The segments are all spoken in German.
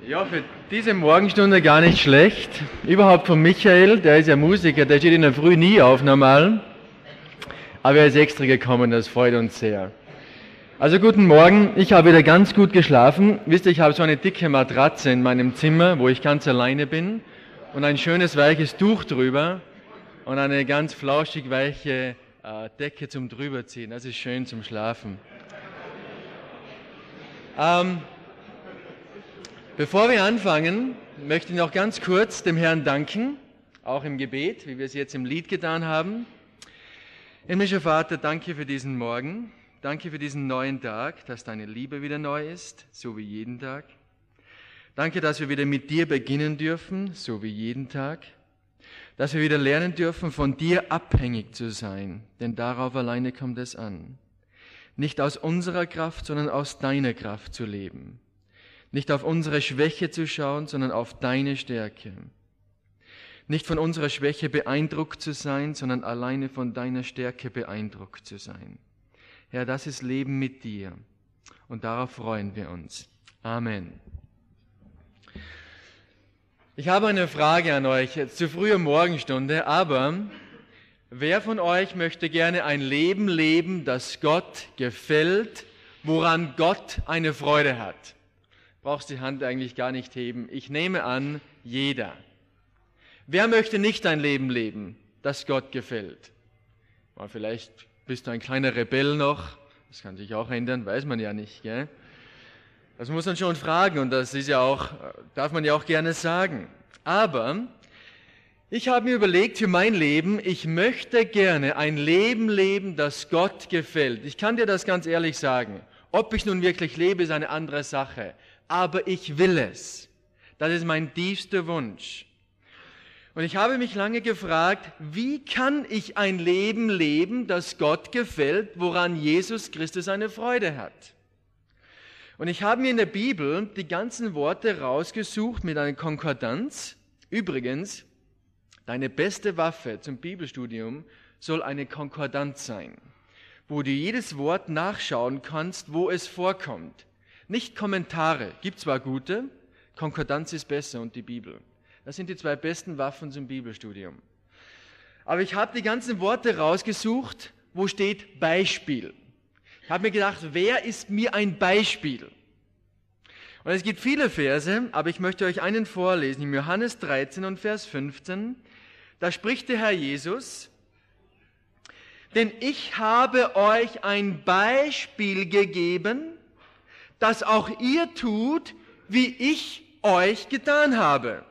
Ja, für diese Morgenstunde gar nicht schlecht. Überhaupt von Michael, der ist ja Musiker, der steht in der Früh nie auf normal. Aber er ist extra gekommen, das freut uns sehr. Also guten Morgen, ich habe wieder ganz gut geschlafen. Wisst ihr, ich habe so eine dicke Matratze in meinem Zimmer, wo ich ganz alleine bin. Und ein schönes weiches Tuch drüber und eine ganz flauschig weiche Decke zum drüberziehen. Das ist schön zum Schlafen. Bevor wir anfangen, möchte ich noch ganz kurz dem Herrn danken, auch im Gebet, wie wir es jetzt im Lied getan haben. Himmlischer Vater, danke für diesen Morgen, danke für diesen neuen Tag, dass deine Liebe wieder neu ist, so wie jeden Tag. Danke, dass wir wieder mit dir beginnen dürfen, so wie jeden Tag. Dass wir wieder lernen dürfen, von dir abhängig zu sein, denn darauf alleine kommt es an. Nicht aus unserer Kraft, sondern aus deiner Kraft zu leben. Nicht auf unsere Schwäche zu schauen, sondern auf deine Stärke. Nicht von unserer Schwäche beeindruckt zu sein, sondern alleine von deiner Stärke beeindruckt zu sein. Herr, das ist Leben mit dir und darauf freuen wir uns. Amen. Ich habe eine Frage an euch, jetzt zu früher Morgenstunde, aber wer von euch möchte gerne ein Leben leben, das Gott gefällt, woran Gott eine Freude hat? Brauchst die Hand eigentlich gar nicht heben. Ich nehme an, jeder. Wer möchte nicht ein Leben leben, das Gott gefällt? Mal vielleicht bist du ein kleiner Rebell noch, das kann sich auch ändern, weiß man ja nicht, gell? Das muss man schon fragen und das ist ja auch, darf man ja auch gerne sagen. Aber ich habe mir überlegt für mein Leben, ich möchte gerne ein Leben leben, das Gott gefällt. Ich kann dir das ganz ehrlich sagen. Ob ich nun wirklich lebe, ist eine andere Sache. Aber ich will es. Das ist mein tiefster Wunsch. Und ich habe mich lange gefragt, wie kann ich ein Leben leben, das Gott gefällt, woran Jesus Christus eine Freude hat? Und ich habe mir in der Bibel die ganzen Worte rausgesucht mit einer Konkordanz. Übrigens, deine beste Waffe zum Bibelstudium soll eine Konkordanz sein, wo du jedes Wort nachschauen kannst, wo es vorkommt. Nicht Kommentare, gibt zwar gute, Konkordanz ist besser und die Bibel. Das sind die zwei besten Waffen zum Bibelstudium. Aber ich habe die ganzen Worte rausgesucht, wo steht Beispiel. Ich habe mir gedacht, wer ist mir ein Beispiel? Und es gibt viele Verse, aber ich möchte euch einen vorlesen, in Johannes 13 und Vers 15. Da spricht der Herr Jesus, denn ich habe euch ein Beispiel gegeben, dass auch ihr tut, wie ich euch getan habe.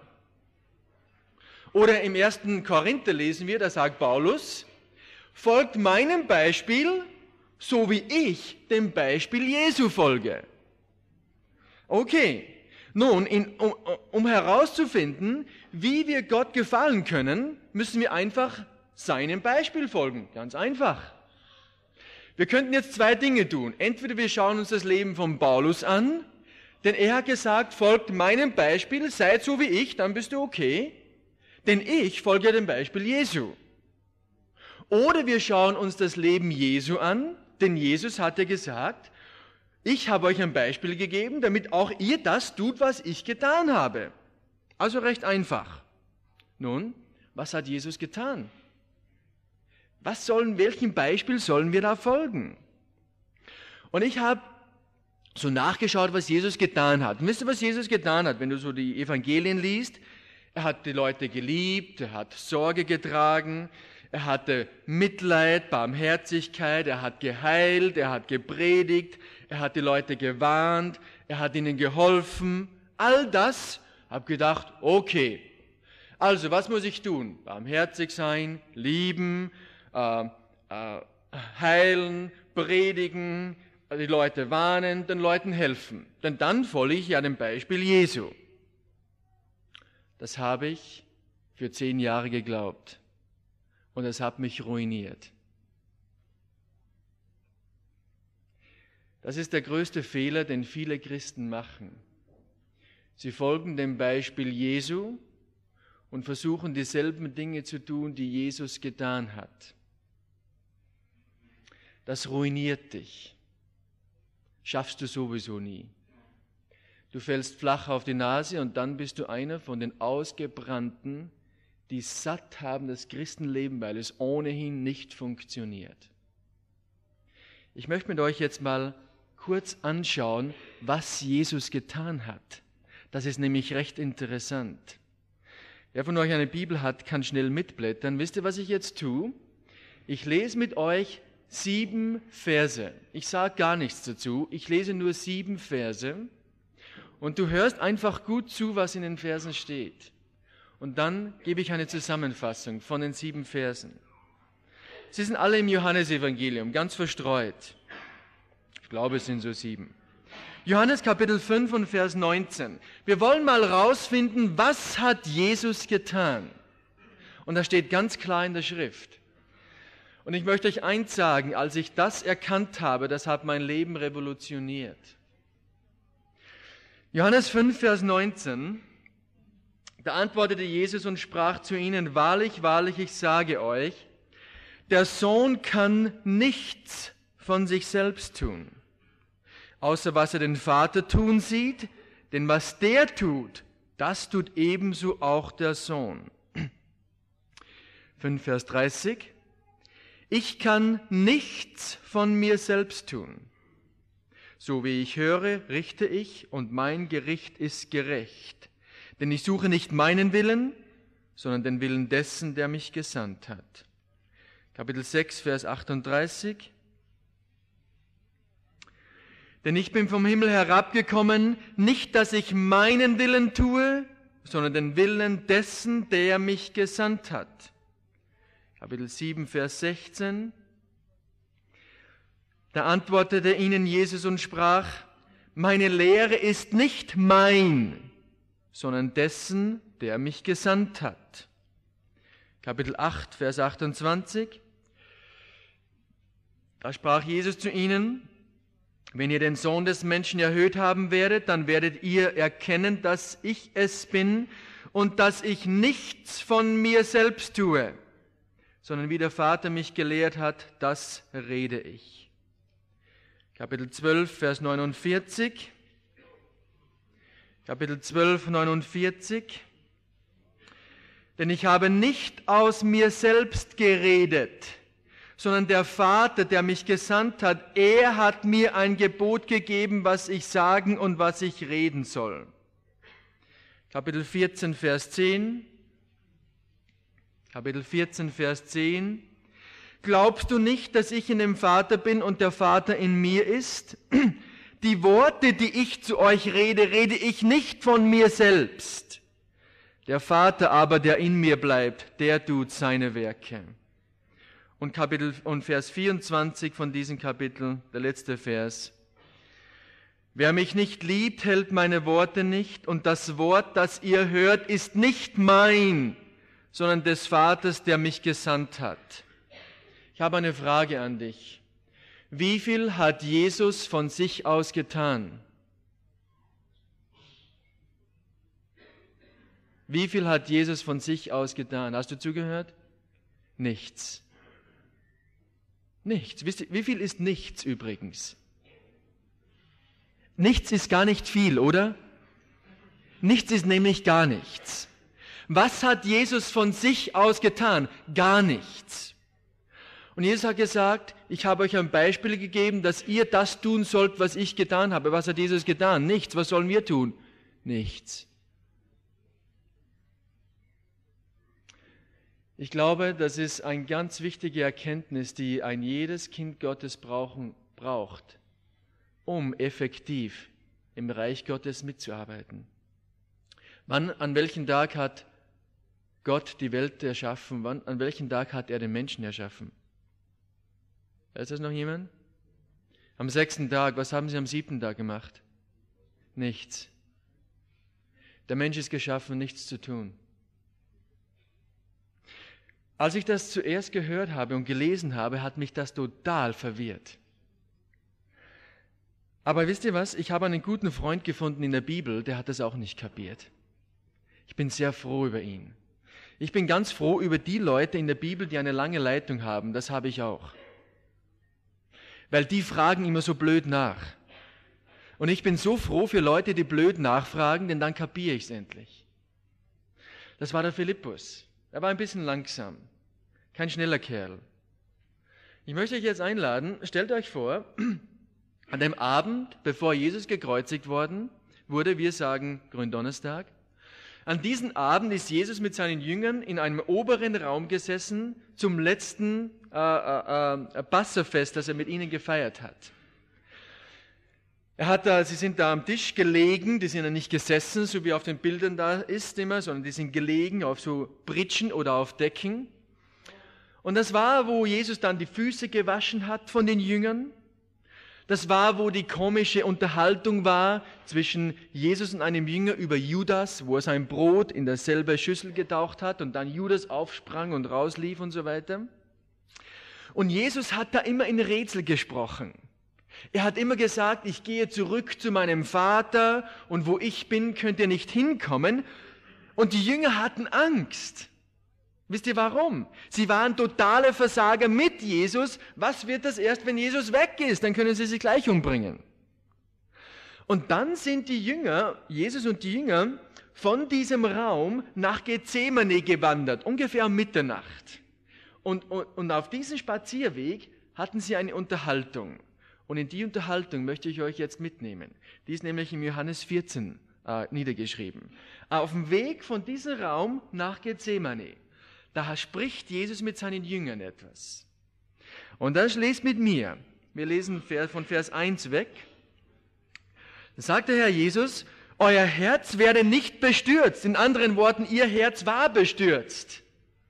Oder im 1. Korinther lesen wir, da sagt Paulus, folgt meinem Beispiel, so wie ich dem Beispiel Jesu folge. Okay, nun, um herauszufinden, wie wir Gott gefallen können, müssen wir einfach seinem Beispiel folgen. Ganz einfach. Wir könnten jetzt zwei Dinge tun. Entweder wir schauen uns das Leben von Paulus an, denn er hat gesagt, folgt meinem Beispiel, seid so wie ich, dann bist du okay. Denn ich folge dem Beispiel Jesu. Oder wir schauen uns das Leben Jesu an, denn Jesus hat ja gesagt, ich habe euch ein Beispiel gegeben, damit auch ihr das tut, was ich getan habe. Also recht einfach. Nun, was hat Jesus getan? Welchem Beispiel sollen wir da folgen? Und ich habe so nachgeschaut, was Jesus getan hat. Und wisst ihr, was Jesus getan hat, wenn du so die Evangelien liest? Er hat die Leute geliebt, er hat Sorge getragen, er hatte Mitleid, Barmherzigkeit, er hat geheilt, er hat gepredigt, er hat die Leute gewarnt, er hat ihnen geholfen. All das, habe gedacht, okay. Also, was muss ich tun? Barmherzig sein, lieben, heilen, predigen, die Leute warnen, den Leuten helfen. Denn dann folge ich ja dem Beispiel Jesu. Das habe ich für 10 Jahre geglaubt und es hat mich ruiniert. Das ist der größte Fehler, den viele Christen machen. Sie folgen dem Beispiel Jesu und versuchen dieselben Dinge zu tun, die Jesus getan hat. Das ruiniert dich. Schaffst du sowieso nie. Du fällst flach auf die Nase und dann bist du einer von den Ausgebrannten, die satt haben das Christenleben, weil es ohnehin nicht funktioniert. Ich möchte mit euch jetzt mal kurz anschauen, was Jesus getan hat. Das ist nämlich recht interessant. Wer von euch eine Bibel hat, kann schnell mitblättern. Wisst ihr, was ich jetzt tue? Ich lese mit euch 7 Verse. Ich sage gar nichts dazu. Ich lese nur 7 Verse. Und du hörst einfach gut zu, was in den Versen steht. Und dann gebe ich eine Zusammenfassung von den 7 Versen. Sie sind alle im Johannesevangelium, ganz verstreut. Ich glaube, es sind so 7. Johannes Kapitel 5 und Vers 19. Wir wollen mal rausfinden, was hat Jesus getan? Und da steht ganz klar in der Schrift. Und ich möchte euch eins sagen, als ich das erkannt habe, das hat mein Leben revolutioniert. Johannes 5, Vers 19, da antwortete Jesus und sprach zu ihnen, wahrlich, wahrlich, ich sage euch, der Sohn kann nichts von sich selbst tun, außer was er den Vater tun sieht, denn was der tut, das tut ebenso auch der Sohn. 5, Vers 30, ich kann nichts von mir selbst tun. So wie ich höre, richte ich, und mein Gericht ist gerecht. Denn ich suche nicht meinen Willen, sondern den Willen dessen, der mich gesandt hat. Kapitel 6, Vers 38. Denn ich bin vom Himmel herabgekommen, nicht, dass ich meinen Willen tue, sondern den Willen dessen, der mich gesandt hat. Kapitel 7, Vers 16. Da antwortete ihnen Jesus und sprach, meine Lehre ist nicht mein, sondern dessen, der mich gesandt hat. Kapitel 8, Vers 28. Da sprach Jesus zu ihnen, wenn ihr den Sohn des Menschen erhöht haben werdet, dann werdet ihr erkennen, dass ich es bin und dass ich nichts von mir selbst tue, sondern wie der Vater mich gelehrt hat, das rede ich. Kapitel 12, Vers 49. Kapitel 12, 49. Denn ich habe nicht aus mir selbst geredet, sondern der Vater, der mich gesandt hat, er hat mir ein Gebot gegeben, was ich sagen und was ich reden soll. Kapitel 14, Vers 10. Kapitel 14, Vers 10. Glaubst du nicht, dass ich in dem Vater bin und der Vater in mir ist? Die Worte, die ich zu euch rede, rede ich nicht von mir selbst. Der Vater aber, der in mir bleibt, der tut seine Werke. Und Vers 24 von diesem Kapitel, der letzte Vers. Wer mich nicht liebt, hält meine Worte nicht, und das Wort, das ihr hört, ist nicht mein, sondern des Vaters, der mich gesandt hat. Ich habe eine Frage an dich. Wie viel hat Jesus von sich aus getan? Wie viel hat Jesus von sich aus getan? Hast du zugehört? Nichts. Nichts. Wisst ihr, wie viel ist nichts übrigens? Nichts ist gar nicht viel, oder? Nichts ist nämlich gar nichts. Was hat Jesus von sich aus getan? Gar nichts. Und Jesus hat gesagt, ich habe euch ein Beispiel gegeben, dass ihr das tun sollt, was ich getan habe. Was hat Jesus getan? Nichts. Was sollen wir tun? Nichts. Ich glaube, das ist eine ganz wichtige Erkenntnis, die ein jedes Kind Gottes braucht, um effektiv im Reich Gottes mitzuarbeiten. An welchem Tag hat Gott die Welt erschaffen? An welchem Tag hat er den Menschen erschaffen? Weiß das noch jemand? Am 6. Tag. Was haben sie am 7. Tag gemacht? Nichts. Der Mensch ist geschaffen, nichts zu tun. Als ich das zuerst gehört habe und gelesen habe, hat mich das total verwirrt. Aber wisst ihr was? Ich habe einen guten Freund gefunden in der Bibel, der hat das auch nicht kapiert. Ich bin sehr froh über ihn. Ich bin ganz froh über die Leute in der Bibel, die eine lange Leitung haben. Das habe ich auch. Weil die fragen immer so blöd nach. Und ich bin so froh für Leute, die blöd nachfragen, denn dann kapiere ich es endlich. Das war der Philippus. Er war ein bisschen langsam, kein schneller Kerl. Ich möchte euch jetzt einladen, stellt euch vor, an dem Abend, bevor Jesus gekreuzigt worden wurde, wir sagen Gründonnerstag, an diesem Abend ist Jesus mit seinen Jüngern in einem oberen Raum gesessen zum letzten Passafest, das er mit ihnen gefeiert hat. Sie sind da am Tisch gelegen, die sind ja nicht gesessen, so wie auf den Bildern da ist immer, sondern die sind gelegen auf so Pritschen oder auf Decken. Und das war, wo Jesus dann die Füße gewaschen hat von den Jüngern. Das war, wo die komische Unterhaltung war zwischen Jesus und einem Jünger über Judas, wo er sein Brot in derselbe Schüssel getaucht hat und dann Judas aufsprang und rauslief und so weiter. Und Jesus hat da immer in Rätsel gesprochen. Er hat immer gesagt, ich gehe zurück zu meinem Vater und wo ich bin, könnt ihr nicht hinkommen. Und die Jünger hatten Angst. Wisst ihr warum? Sie waren totale Versager mit Jesus. Was wird das erst, wenn Jesus weg ist? Dann können sie sich gleich umbringen. Und dann sind die Jünger, Jesus und die Jünger, von diesem Raum nach Gethsemane gewandert, ungefähr um Mitternacht. Und auf diesem Spazierweg hatten sie eine Unterhaltung. Und in die Unterhaltung möchte ich euch jetzt mitnehmen. Die ist nämlich im Johannes 14 niedergeschrieben. Auf dem Weg von diesem Raum nach Gethsemane, da spricht Jesus mit seinen Jüngern etwas. Und das lest mit mir. Wir lesen von Vers 1 weg. Da sagt der Herr Jesus, euer Herz werde nicht bestürzt. In anderen Worten, ihr Herz war bestürzt.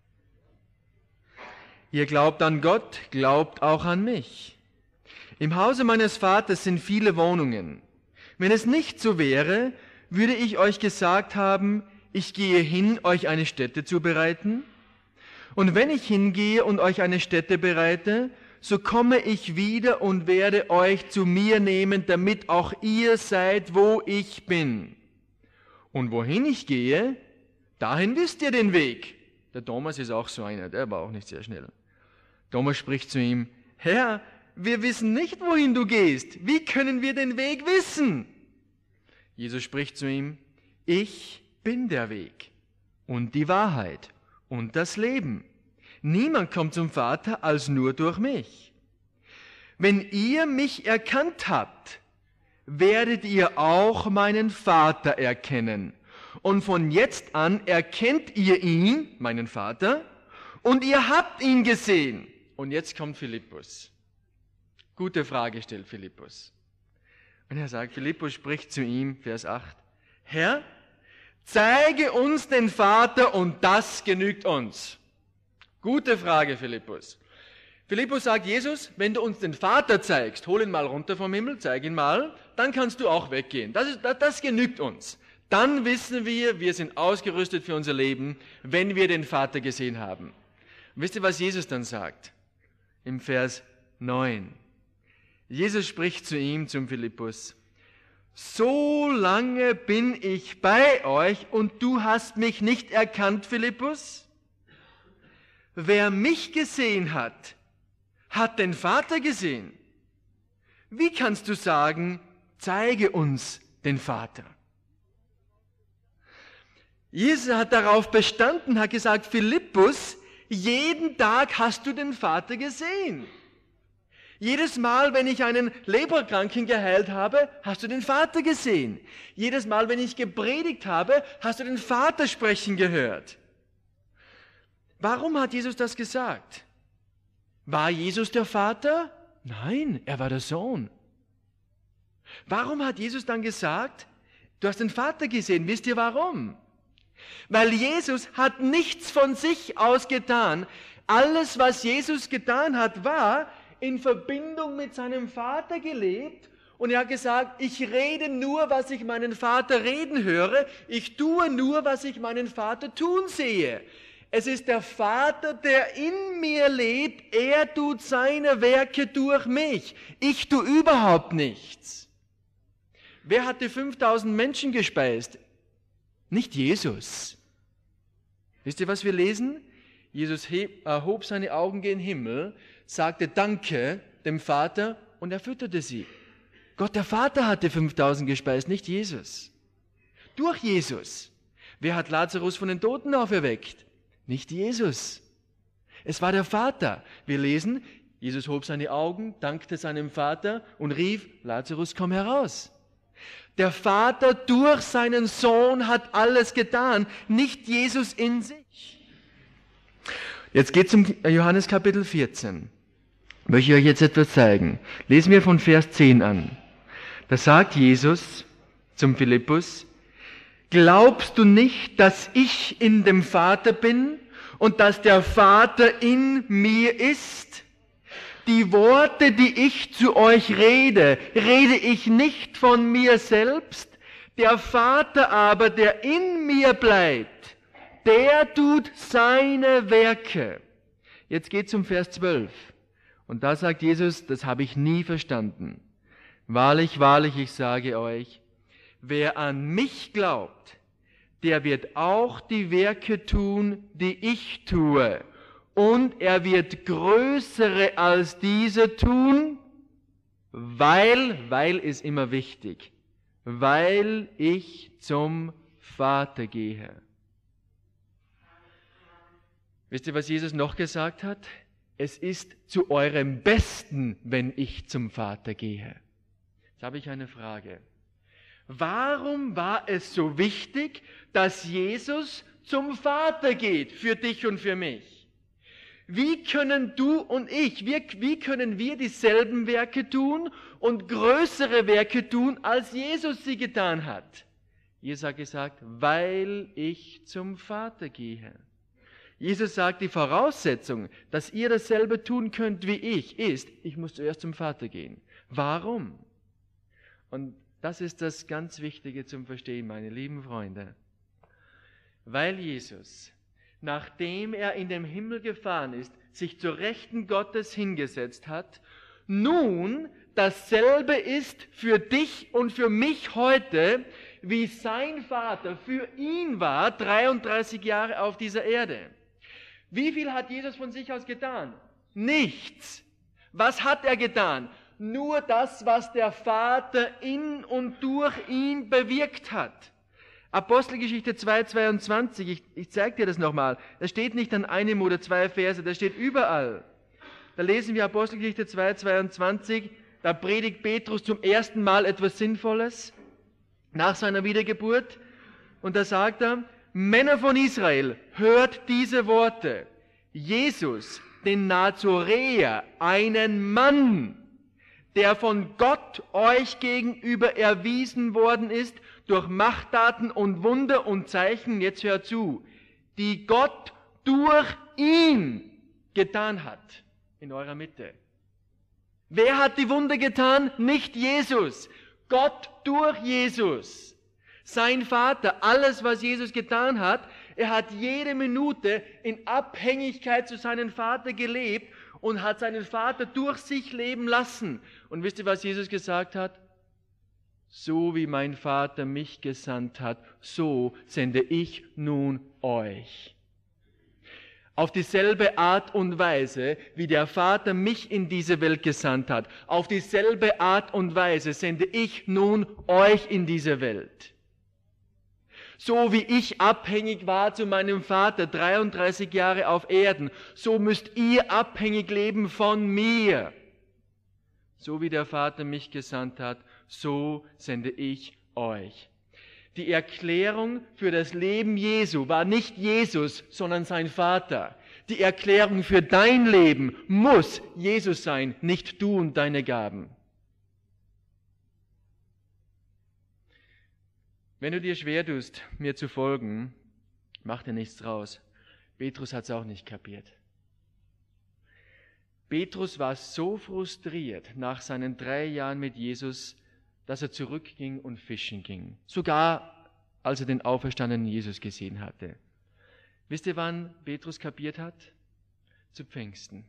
Ihr glaubt an Gott, glaubt auch an mich. Im Hause meines Vaters sind viele Wohnungen. Wenn es nicht so wäre, würde ich euch gesagt haben, ich gehe hin, euch eine Stätte zu bereiten. Und wenn ich hingehe und euch eine Stätte bereite, so komme ich wieder und werde euch zu mir nehmen, damit auch ihr seid, wo ich bin. Und wohin ich gehe, dahin wisst ihr den Weg. Der Thomas ist auch so einer, der war auch nicht sehr schnell. Thomas spricht zu ihm, Herr, wir wissen nicht, wohin du gehst. Wie können wir den Weg wissen? Jesus spricht zu ihm, ich bin der Weg und die Wahrheit und das Leben. Niemand kommt zum Vater als nur durch mich. Wenn ihr mich erkannt habt, werdet ihr auch meinen Vater erkennen. Und von jetzt an erkennt ihr ihn, meinen Vater, und ihr habt ihn gesehen. Und jetzt kommt Philippus. Gute Frage stellt Philippus. Und er sagt, Philippus spricht zu ihm, Vers 8, Herr, zeige uns den Vater und das genügt uns. Gute Frage, Philippus. Philippus sagt, Jesus, wenn du uns den Vater zeigst, hol ihn mal runter vom Himmel, zeig ihn mal, dann kannst du auch weggehen. Das genügt uns. Dann wissen wir sind ausgerüstet für unser Leben, wenn wir den Vater gesehen haben. Und wisst ihr, was Jesus dann sagt? Im Vers 9. Jesus spricht zu ihm, zum Philippus, so lange bin ich bei euch und du hast mich nicht erkannt, Philippus? Wer mich gesehen hat, hat den Vater gesehen. Wie kannst du sagen, zeige uns den Vater? Jesus hat darauf bestanden, hat gesagt, Philippus, jeden Tag hast du den Vater gesehen. Jedes Mal, wenn ich einen Leprakranken geheilt habe, hast du den Vater gesehen. Jedes Mal, wenn ich gepredigt habe, hast du den Vater sprechen gehört. Warum hat Jesus das gesagt? War Jesus der Vater? Nein, er war der Sohn. Warum hat Jesus dann gesagt, du hast den Vater gesehen? Wisst ihr warum? Weil Jesus hat nichts von sich aus getan. Alles, was Jesus getan hat, war in Verbindung mit seinem Vater gelebt. Und er hat gesagt, ich rede nur, was ich meinen Vater reden höre. Ich tue nur, was ich meinen Vater tun sehe. Es ist der Vater, der in mir lebt. Er tut seine Werke durch mich. Ich tue überhaupt nichts. Wer hat die 5000 Menschen gespeist? Nicht Jesus. Wisst ihr, was wir lesen? Jesus erhob seine Augen gen Himmel, sagte Danke dem Vater und er fütterte sie. Gott der Vater hatte 5000 gespeist, nicht Jesus. Durch Jesus. Wer hat Lazarus von den Toten auferweckt? Nicht Jesus. Es war der Vater. Wir lesen, Jesus hob seine Augen, dankte seinem Vater und rief, Lazarus, komm heraus. Der Vater durch seinen Sohn hat alles getan, nicht Jesus in sich. Jetzt geht es um Johannes Kapitel 14. Möchte ich euch jetzt etwas zeigen. Lesen wir von Vers 10 an. Da sagt Jesus zum Philippus, glaubst du nicht, dass ich in dem Vater bin und dass der Vater in mir ist? Die Worte, die ich zu euch rede, rede ich nicht von mir selbst. Der Vater aber, der in mir bleibt, der tut seine Werke. Jetzt geht es um Vers 12. Und da sagt Jesus, das habe ich nie verstanden. Wahrlich, wahrlich, ich sage euch, wer an mich glaubt, der wird auch die Werke tun, die ich tue. Und er wird größere als diese tun, weil ist immer wichtig, weil ich zum Vater gehe. Wisst ihr, was Jesus noch gesagt hat? Es ist zu eurem Besten, wenn ich zum Vater gehe. Jetzt habe ich eine Frage. Warum war es so wichtig, dass Jesus zum Vater geht, für dich und für mich? Wie können du und ich, wie können wir dieselben Werke tun und größere Werke tun, als Jesus sie getan hat? Jesus hat gesagt, weil ich zum Vater gehe. Jesus sagt, die Voraussetzung, dass ihr dasselbe tun könnt wie ich, ist, ich muss zuerst zum Vater gehen. Warum? Und das ist das ganz Wichtige zum Verstehen, meine lieben Freunde. Weil Jesus, nachdem er in den Himmel gefahren ist, sich zur Rechten Gottes hingesetzt hat, nun dasselbe ist für dich und für mich heute, wie sein Vater für ihn war, 33 Jahre auf dieser Erde. Wie viel hat Jesus von sich aus getan? Nichts. Was hat er getan? Nur das, was der Vater in und durch ihn bewirkt hat. Apostelgeschichte 2,22, ich zeige dir das nochmal. Das steht nicht an einem oder zwei Verse, das steht überall. Da lesen wir Apostelgeschichte 2,22, da predigt Petrus zum ersten Mal etwas Sinnvolles nach seiner Wiedergeburt. Und da sagt er, Männer von Israel, hört diese Worte. Jesus, den Nazoräer, einen Mann, der von Gott euch gegenüber erwiesen worden ist, durch Machttaten und Wunder und Zeichen, jetzt hört zu, die Gott durch ihn getan hat in eurer Mitte. Wer hat die Wunder getan? Nicht Jesus. Gott durch Jesus. Sein Vater, alles, was Jesus getan hat, er hat jede Minute in Abhängigkeit zu seinem Vater gelebt und hat seinen Vater durch sich leben lassen. Und wisst ihr, was Jesus gesagt hat? So wie mein Vater mich gesandt hat, so sende ich nun euch. Auf dieselbe Art und Weise, wie der Vater mich in diese Welt gesandt hat, auf dieselbe Art und Weise sende ich nun euch in diese Welt. So wie ich abhängig war zu meinem Vater 33 Jahre auf Erden, so müsst ihr abhängig leben von mir. So wie der Vater mich gesandt hat, so sende ich euch. Die Erklärung für das Leben Jesu war nicht Jesus, sondern sein Vater. Die Erklärung für dein Leben muss Jesus sein, nicht du und deine Gaben. Wenn du dir schwer tust, mir zu folgen, mach dir nichts draus. Petrus hat es auch nicht kapiert. Petrus war so frustriert nach seinen 3 Jahren mit Jesus, dass er zurückging und fischen ging. Sogar als er den auferstandenen Jesus gesehen hatte. Wisst ihr, wann Petrus kapiert hat? Zu Pfingsten.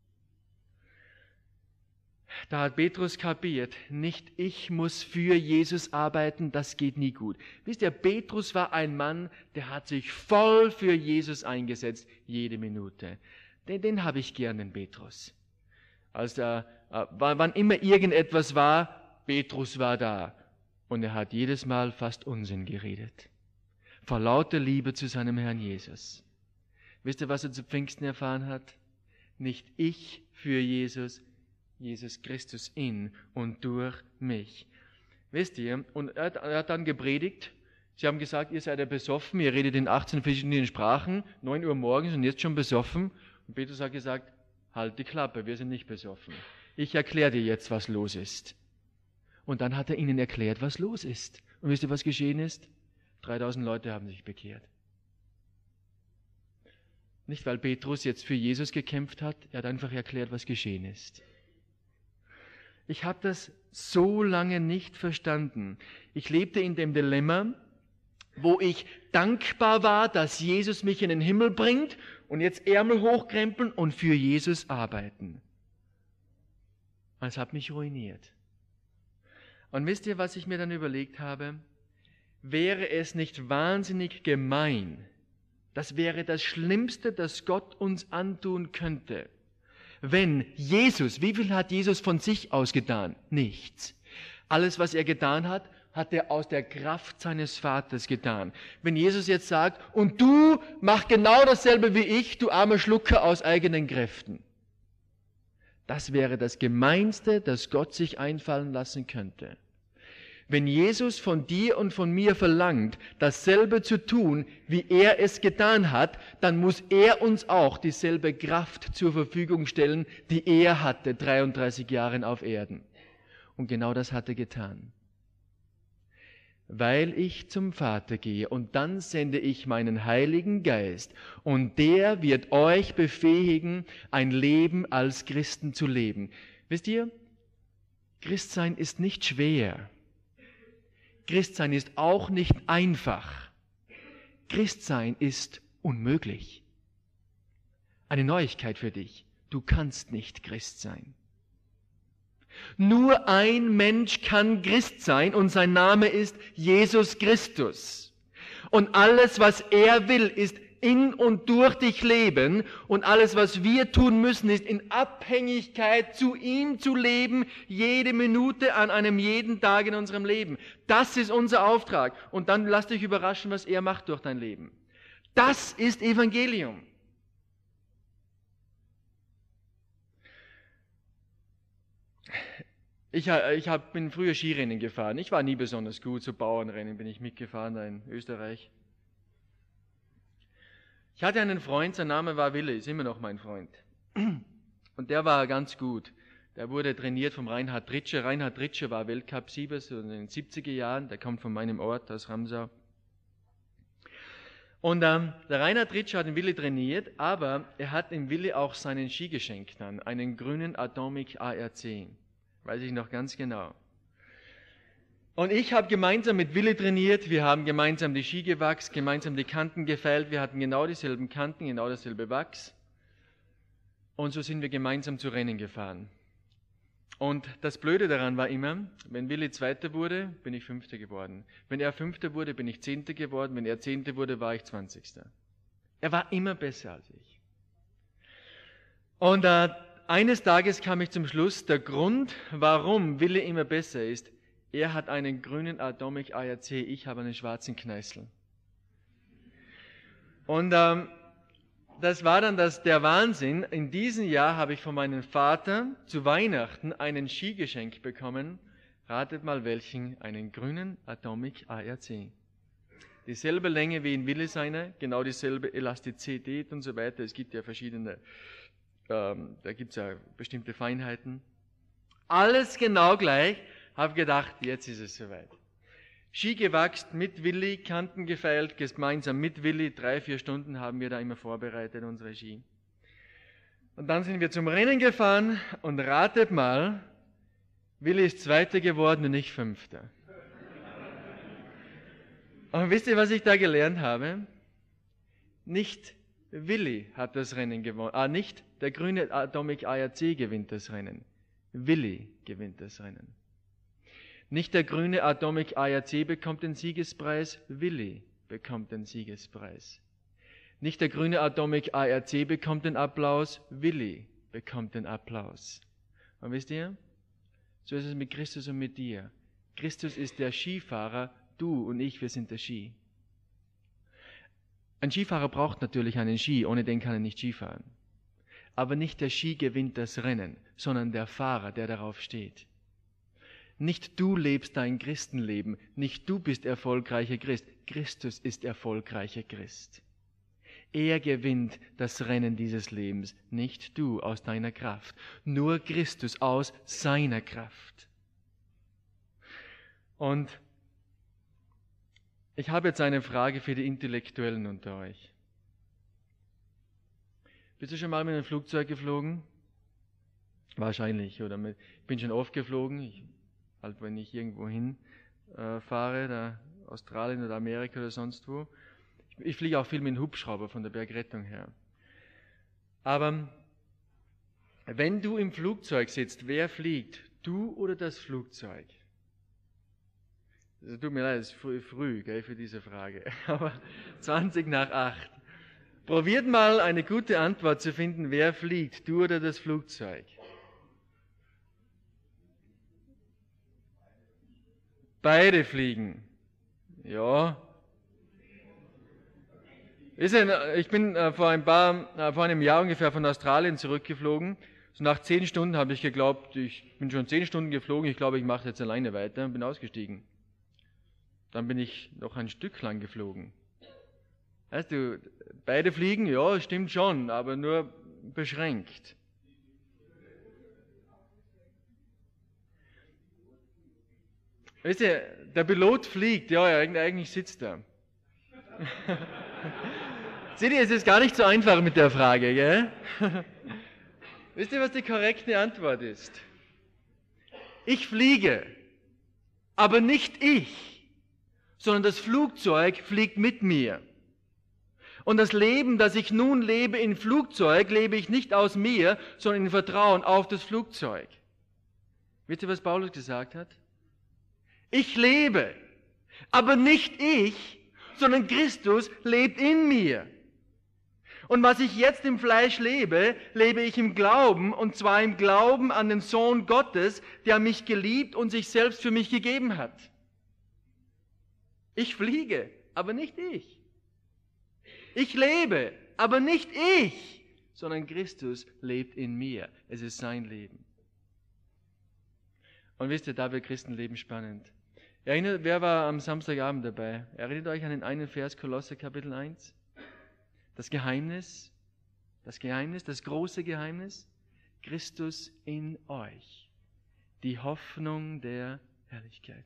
Da hat Petrus kapiert, nicht ich muss für Jesus arbeiten, das geht nie gut. Wisst ihr, Petrus war ein Mann, der hat sich voll für Jesus eingesetzt, jede Minute. Den habe ich gern, den Petrus. Wann immer irgendetwas war, Petrus war da und er hat jedes Mal fast Unsinn geredet. Vor lauter Liebe zu seinem Herrn Jesus. Wisst ihr, was er zu Pfingsten erfahren hat? Nicht ich für Jesus, Jesus Christus in und durch mich. Wisst ihr, und er hat dann gepredigt. Sie haben gesagt, ihr seid ja besoffen, ihr redet in 18 verschiedenen Sprachen, 9 Uhr morgens und jetzt schon besoffen. Und Petrus hat gesagt, halt die Klappe, wir sind nicht besoffen. Ich erkläre dir jetzt, was los ist. Und dann hat er ihnen erklärt, was los ist. Und wisst ihr, was geschehen ist? 3000 Leute haben sich bekehrt. Nicht, weil Petrus jetzt für Jesus gekämpft hat, er hat einfach erklärt, was geschehen ist. Ich habe das so lange nicht verstanden. Ich lebte in dem Dilemma, wo ich dankbar war, dass Jesus mich in den Himmel bringt und jetzt Ärmel hochkrempeln und für Jesus arbeiten. Es hat mich ruiniert. Und wisst ihr, was ich mir dann überlegt habe? Wäre es nicht wahnsinnig gemein, das wäre das Schlimmste, das Gott uns antun könnte, wenn Jesus, wie viel hat Jesus von sich aus getan? Nichts. Alles, was er getan hat, hat er aus der Kraft seines Vaters getan. Wenn Jesus jetzt sagt, und du mach genau dasselbe wie ich, du armer Schlucker aus eigenen Kräften. Das wäre das Gemeinste, das Gott sich einfallen lassen könnte. Wenn Jesus von dir und von mir verlangt, dasselbe zu tun, wie er es getan hat, dann muss er uns auch dieselbe Kraft zur Verfügung stellen, die er hatte, 33 Jahre auf Erden. Und genau das hat er getan. Weil ich zum Vater gehe und dann sende ich meinen Heiligen Geist und der wird euch befähigen, ein Leben als Christen zu leben. Wisst ihr, Christsein ist nicht schwer. Christsein ist auch nicht einfach. Christsein ist unmöglich. Eine Neuigkeit für dich. Du kannst nicht Christ sein. Nur ein Mensch kann Christ sein und sein Name ist Jesus Christus. Und alles, was er will, ist in und durch dich leben und alles, was wir tun müssen, ist in Abhängigkeit zu ihm zu leben, jede Minute an einem jeden Tag in unserem Leben. Das ist unser Auftrag. Und dann lass dich überraschen, was er macht durch dein Leben. Das ist Evangelium. Bin früher Skirennen gefahren. Ich war nie besonders gut, so Bauernrennen bin ich mitgefahren da in Österreich. Ich hatte einen Freund, sein Name war Wille, ist immer noch mein Freund. Und der war ganz gut. Der wurde trainiert vom Reinhard Tritscher. Reinhard Tritscher war Weltcup-Sieger so in den 70er Jahren. Der kommt von meinem Ort aus Ramsau. Und der Reinhard Tritscher hat den Wille trainiert, aber er hat dem Wille auch seinen Ski geschenkt dann, einen grünen Atomic ARC. Weiß ich noch ganz genau. Und ich habe gemeinsam mit Wille trainiert, wir haben gemeinsam die Ski gewachst, gemeinsam die Kanten gefeilt, wir hatten genau dieselben Kanten, genau dasselbe Wachs. Und so sind wir gemeinsam zu Rennen gefahren. Und das Blöde daran war immer, wenn Wille Zweiter wurde, bin ich Fünfter geworden. Wenn er Fünfter wurde, bin ich Zehnter geworden. Wenn er Zehnter wurde, war ich 20. Er war immer besser als ich. Und eines Tages kam ich zum Schluss, der Grund, warum Wille immer besser ist, er hat einen grünen Atomic ARC, ich habe einen schwarzen Kneißl. Und das war dann der Wahnsinn. In diesem Jahr habe ich von meinem Vater zu Weihnachten einen Ski geschenkt bekommen. Ratet mal welchen, einen grünen Atomic ARC. Dieselbe Länge wie in Wille seiner, genau dieselbe Elastizität und so weiter. Es gibt ja verschiedene, da gibt es ja bestimmte Feinheiten. Alles genau gleich. Habe gedacht, jetzt ist es soweit. Ski gewachst, mit Willi, Kanten gefeilt, gemeinsam mit Willi. 3-4 Stunden haben wir da immer vorbereitet, unsere Ski. Und dann sind wir zum Rennen gefahren und ratet mal, Willi ist Zweiter geworden und ich Fünfter. Und wisst ihr, was ich da gelernt habe? Nicht Willi hat das Rennen gewonnen, nicht der grüne Atomic ARC gewinnt das Rennen. Willi gewinnt das Rennen. Nicht der grüne Atomic ARC bekommt den Siegespreis, Willi bekommt den Siegespreis. Nicht der grüne Atomic ARC bekommt den Applaus, Willi bekommt den Applaus. Und wisst ihr, So ist es mit Christus und mit dir. Christus ist der Skifahrer, du und ich, wir sind der Ski. Ein Skifahrer braucht natürlich einen Ski, ohne den kann er nicht Skifahren. Aber nicht der Ski gewinnt das Rennen, sondern der Fahrer, der darauf steht. Nicht du lebst dein Christenleben, nicht du bist erfolgreicher Christ, Christus ist erfolgreicher Christ. Er gewinnt das Rennen dieses Lebens, nicht du aus deiner Kraft, nur Christus aus seiner Kraft. Und ich habe jetzt eine Frage für die Intellektuellen unter euch. Bist du schon mal mit einem Flugzeug geflogen? Wahrscheinlich, oder? Ich bin schon oft geflogen, halt wenn ich irgendwo hin fahre, da Australien oder Amerika oder sonst wo. Ich fliege auch viel mit dem Hubschrauber von der Bergrettung her. Aber wenn du im Flugzeug sitzt, wer fliegt? Du oder das Flugzeug? Es tut mir leid, es ist früh gell, für diese Frage. Aber 7:20. Probiert mal eine gute Antwort zu finden, wer fliegt, du oder das Flugzeug? Beide fliegen. Ja. Ich bin vor einem Jahr ungefähr von Australien zurückgeflogen. So nach 10 Stunden habe ich geglaubt, ich bin schon 10 Stunden geflogen, ich glaube, ich mache jetzt alleine weiter und bin ausgestiegen. Dann bin ich noch ein Stück lang geflogen. Weißt du, beide fliegen, ja, stimmt schon, aber nur beschränkt. Weißt du, der Pilot fliegt, ja, eigentlich sitzt er. Seht ihr, es ist gar nicht so einfach mit der Frage, gell? Wisst ihr, was die korrekte Antwort ist? Ich fliege, aber nicht ich, sondern das Flugzeug fliegt mit mir. Und das Leben, das ich nun lebe im Flugzeug, lebe ich nicht aus mir, sondern in Vertrauen auf das Flugzeug. Wisst ihr, was Paulus gesagt hat? Ich lebe, aber nicht ich, sondern Christus lebt in mir. Und was ich jetzt im Fleisch lebe, lebe ich im Glauben, und zwar im Glauben an den Sohn Gottes, der mich geliebt und sich selbst für mich gegeben hat. Ich fliege, aber nicht ich. Ich lebe, aber nicht ich, sondern Christus lebt in mir. Es ist sein Leben. Und wisst ihr, da wird Christenleben spannend. Wer war am Samstagabend dabei? Erinnert euch an den einen Vers, Kolosser Kapitel 1? Das Geheimnis, das große Geheimnis, Christus in euch, die Hoffnung der Herrlichkeit.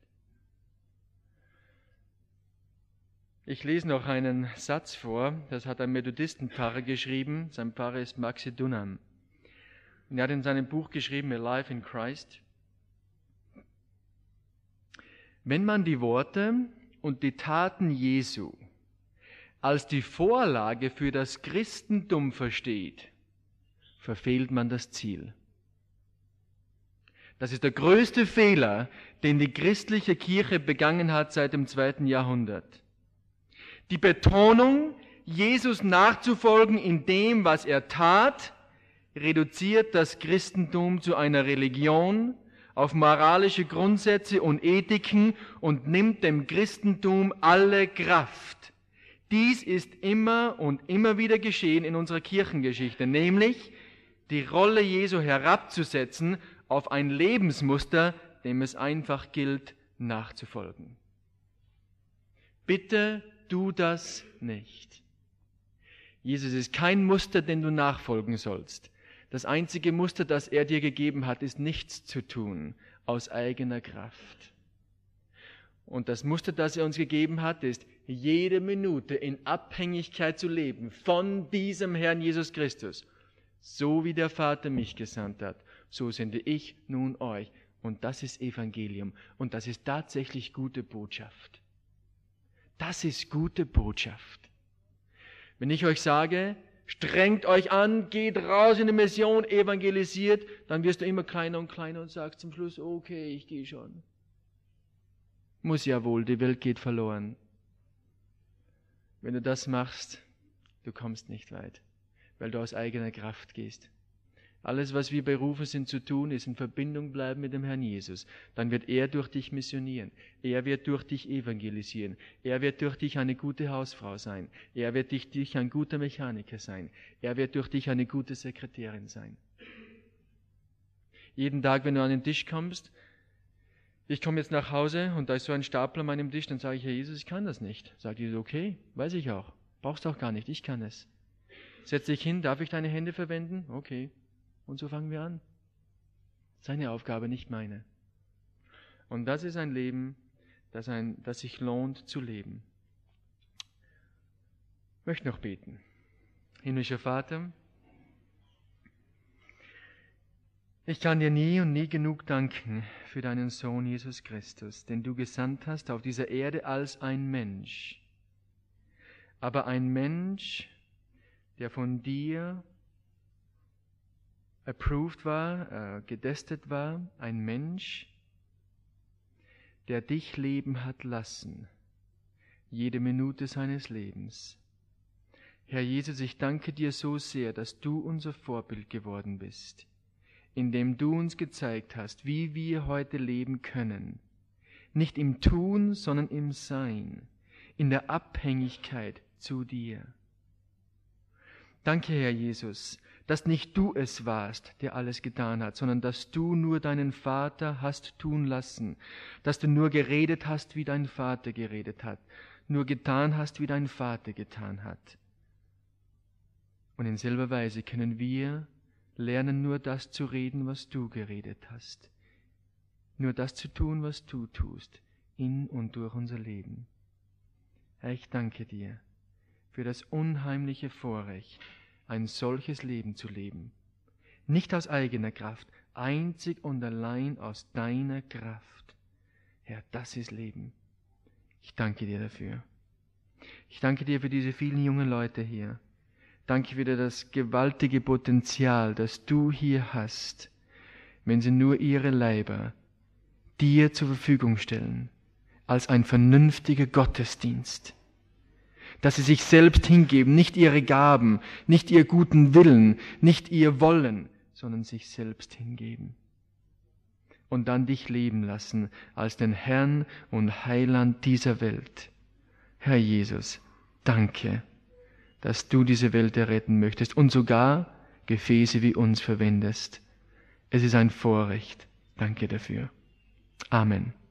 Ich lese noch einen Satz vor, das hat ein Methodistenpfarrer geschrieben, sein Pfarrer ist Maxi Dunham. Und er hat in seinem Buch geschrieben, Alive in Christ. Wenn man die Worte und die Taten Jesu als die Vorlage für das Christentum versteht, verfehlt man das Ziel. Das ist der größte Fehler, den die christliche Kirche begangen hat seit dem 2. Jahrhundert. Die Betonung, Jesus nachzufolgen in dem, was er tat, reduziert das Christentum zu einer Religion auf moralische Grundsätze und Ethiken und nimmt dem Christentum alle Kraft. Dies ist immer und immer wieder geschehen in unserer Kirchengeschichte, nämlich die Rolle Jesu herabzusetzen auf ein Lebensmuster, dem es einfach gilt, nachzufolgen. Bitte tu das nicht. Jesus ist kein Muster, den du nachfolgen sollst. Das einzige Muster, das er dir gegeben hat, ist nichts zu tun aus eigener Kraft. Und das Muster, das er uns gegeben hat, ist, jede Minute in Abhängigkeit zu leben von diesem Herrn Jesus Christus. So wie der Vater mich gesandt hat, so sende ich nun euch. Und das ist Evangelium. Und das ist tatsächlich gute Botschaft. Das ist gute Botschaft. Wenn ich euch sage, strengt euch an, geht raus in die Mission, evangelisiert, dann wirst du immer kleiner und kleiner und sagst zum Schluss, okay, ich gehe schon. Muss ja wohl, die Welt geht verloren. Wenn du das machst, du kommst nicht weit, weil du aus eigener Kraft gehst. Alles, was wir berufen sind zu tun, ist in Verbindung bleiben mit dem Herrn Jesus. Dann wird er durch dich missionieren. Er wird durch dich evangelisieren. Er wird durch dich eine gute Hausfrau sein. Er wird durch dich ein guter Mechaniker sein. Er wird durch dich eine gute Sekretärin sein. Jeden Tag, wenn du an den Tisch kommst, ich komme jetzt nach Hause und da ist so ein Stapel an meinem Tisch, dann sage ich, Herr Jesus, ich kann das nicht. Sagt Jesus, okay, weiß ich auch. Brauchst du auch gar nicht, ich kann es. Setz dich hin, darf ich deine Hände verwenden? Okay. Und so fangen wir an. Seine Aufgabe, nicht meine. Und das ist ein Leben, das sich lohnt zu leben. Ich möchte noch beten. Himmlischer Vater, ich kann dir nie und nie genug danken für deinen Sohn Jesus Christus, den du gesandt hast auf dieser Erde als ein Mensch. Aber ein Mensch, der von dir approved war, getestet war, ein Mensch, der dich leben hat lassen, jede Minute seines Lebens. Herr Jesus, ich danke dir so sehr, dass du unser Vorbild geworden bist, indem du uns gezeigt hast, wie wir heute leben können, nicht im Tun, sondern im Sein, in der Abhängigkeit zu dir. Danke, Herr Jesus, dass nicht du es warst, der alles getan hat, sondern dass du nur deinen Vater hast tun lassen, dass du nur geredet hast, wie dein Vater geredet hat, nur getan hast, wie dein Vater getan hat. Und in selber Weise können wir lernen, nur das zu reden, was du geredet hast, nur das zu tun, was du tust, in und durch unser Leben. Herr, ich danke dir für das unheimliche Vorrecht, ein solches Leben zu leben. Nicht aus eigener Kraft, einzig und allein aus deiner Kraft. Herr, das ist Leben. Ich danke dir dafür. Ich danke dir für diese vielen jungen Leute hier. Danke für das gewaltige Potenzial, das du hier hast, wenn sie nur ihre Leiber dir zur Verfügung stellen, als ein vernünftiger Gottesdienst. Dass sie sich selbst hingeben, nicht ihre Gaben, nicht ihr guten Willen, nicht ihr Wollen, sondern sich selbst hingeben. Und dann dich leben lassen als den Herrn und Heiland dieser Welt. Herr Jesus, danke, dass du diese Welt erretten möchtest und sogar Gefäße wie uns verwendest. Es ist ein Vorrecht. Danke dafür. Amen.